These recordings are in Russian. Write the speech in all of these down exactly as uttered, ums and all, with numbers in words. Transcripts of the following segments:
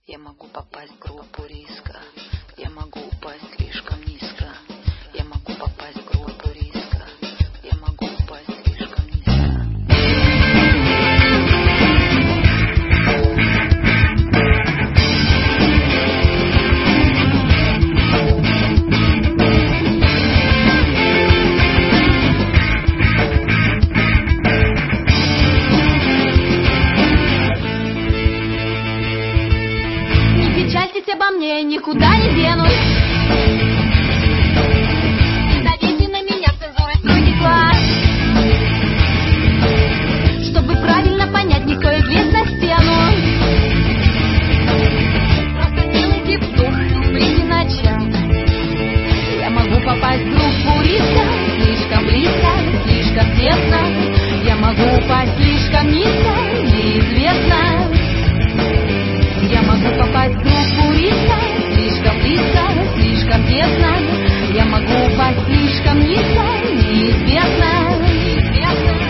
Я могу попасть в группу риска, я могу упасть слишком низко. Я могу попасть в группу риска, я могу упасть слишком низко. Печальтесь обо мне, никуда не денусь. Давите на меня, цензурой строгий глаз. Чтобы правильно понять, не стоит лезть на стену. Просто делайте вдох, выйти на час. Я могу попасть в группу риска, слишком близко, слишком тесно. Я могу упасть слишком низко, неизвестно. Я могу попасть в группу риска, слишком близко, слишком тесно. Я могу упасть слишком низко, неизвестно, неизвестно.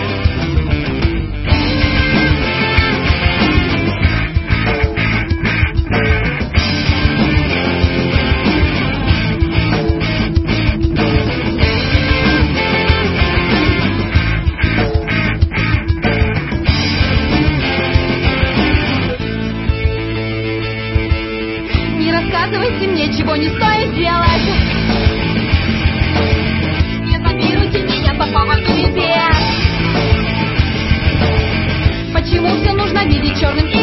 Рассказывайте мне, чего не стоит делать. Не информируйте меня по поводу везде. Почему все нужно видеть черным и